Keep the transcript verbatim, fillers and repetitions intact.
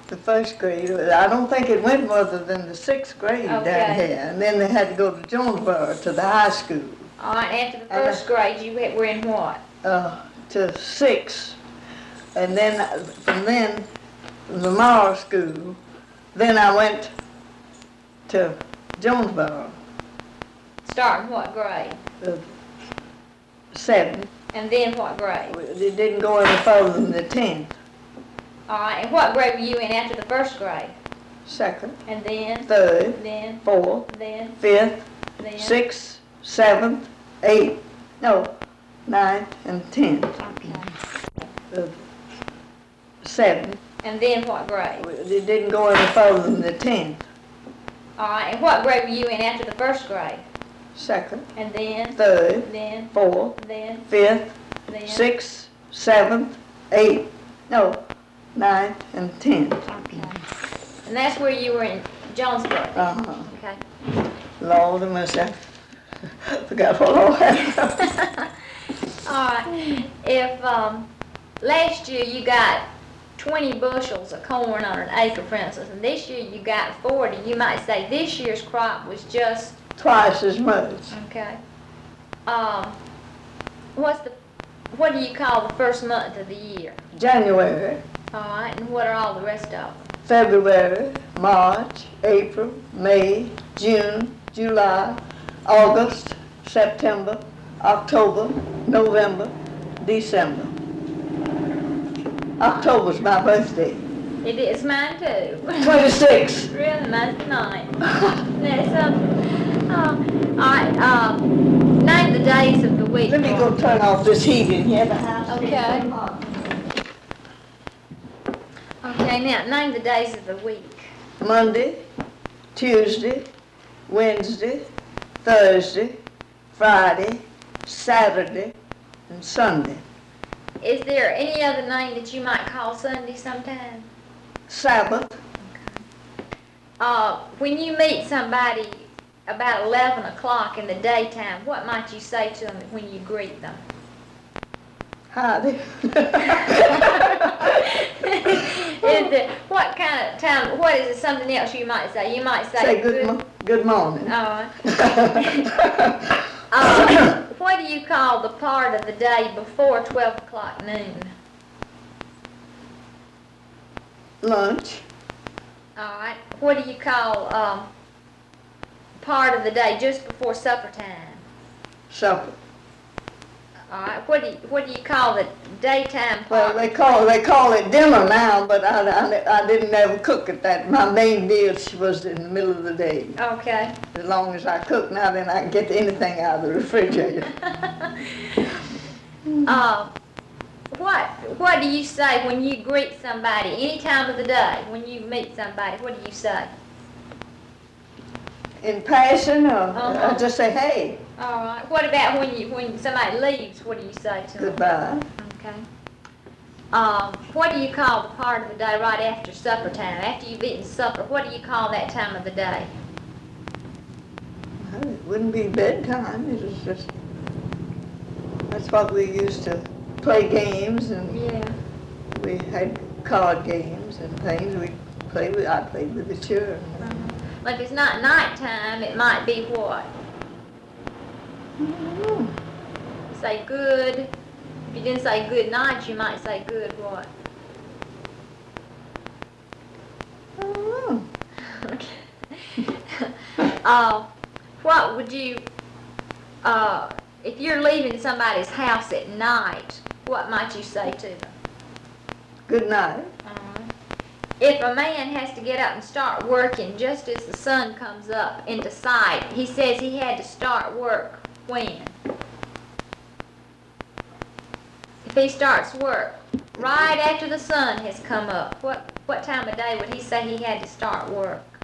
the first grade. I don't think it went further than the sixth grade down Okay. here. And then they had to go to Jonesboro to the high school, All right, after the And I- first grade, you were in what? uh, to six. And then uh, from then, from the Morrow School, then I went to Jonesboro, Starting what grade? uh, seven. And then what grade? It didn't go any further than the tenth. All right, and what grade were you in after the first grade? Second, And then, third, then, fourth, then, fifth, then? sixth, seventh, eighth, no, ninth, and tenth. Okay. Uh, seven. And then what grade? It didn't go any further than the tenth. All right, and what grade were you in after the first grade? Second, And then, third, then, fourth, then, fifth, then? sixth, seventh, eighth, no, ninth, and tenth. Okay. And that's where you were in Jonesboro? Uh-huh. Okay. Lord have mercy. I forgot what all happened. All right, if, um, last year you got twenty bushels of corn on an acre, for instance, and this year you got forty, you might say this year's crop was just, Twice as much. okay. Um, what's the, what do you call the first month of the year? January, All right, and what are all the rest of them? February, March, April, May, June, July, August, September, October, November, December. October's my birthday. It is mine too. twenty-six. Really, mine's tonight. That's, um, um, all right, um, name the days of the week. Let me go turn off this heating here. The house is Okay. so hot. Okay, now, name the days of the week. Monday, Tuesday, Wednesday, Thursday, Friday, Saturday, and Sunday. Is there any other name that you might call Sunday sometime? Sabbath, Uh, when you meet somebody about eleven o'clock in the daytime, what might you say to them when you greet them? howdy. Is it, what kind of time, what is it, something else you might say? You might say, Say good, mo- good morning. Uh, uh, what do you call the part of the day before twelve o'clock noon? Lunch, All right. What do you call um, part of the day just before supper time? supper. All right. What do you, what do you call the daytime Well, part? they call they call it dinner now, but I, I, I didn't ever cook at that. My main meal was in the middle of the day. Okay. As long as I cook now, then I can get anything out of the refrigerator. Um, what what do you say when you greet somebody any time of the day? When you meet somebody, what do you say? In passing, or Uh-huh. I just say, hey, All right. What about when you when somebody leaves? What do you say to them? goodbye. Okay. Um, what do you call the part of the day right after supper time? After you've eaten supper, what do you call that time of the day? Well, it wouldn't be bedtime. It was just, that's what we used to play games, and Yeah. we had card games and things. We played with, I played with the children. Uh-huh. Well, if it's not nighttime, it might be what? Mm. Say good. If you didn't say good night, you might say good what? Mm. uh, what would you, uh, if you're leaving somebody's house at night, what might you say to them? Good night. Uh, if a man has to get up and start working just as the sun comes up into sight, he says he had to start work when? If he starts work right after the sun has come up, what, what time of day would he say he had to start work?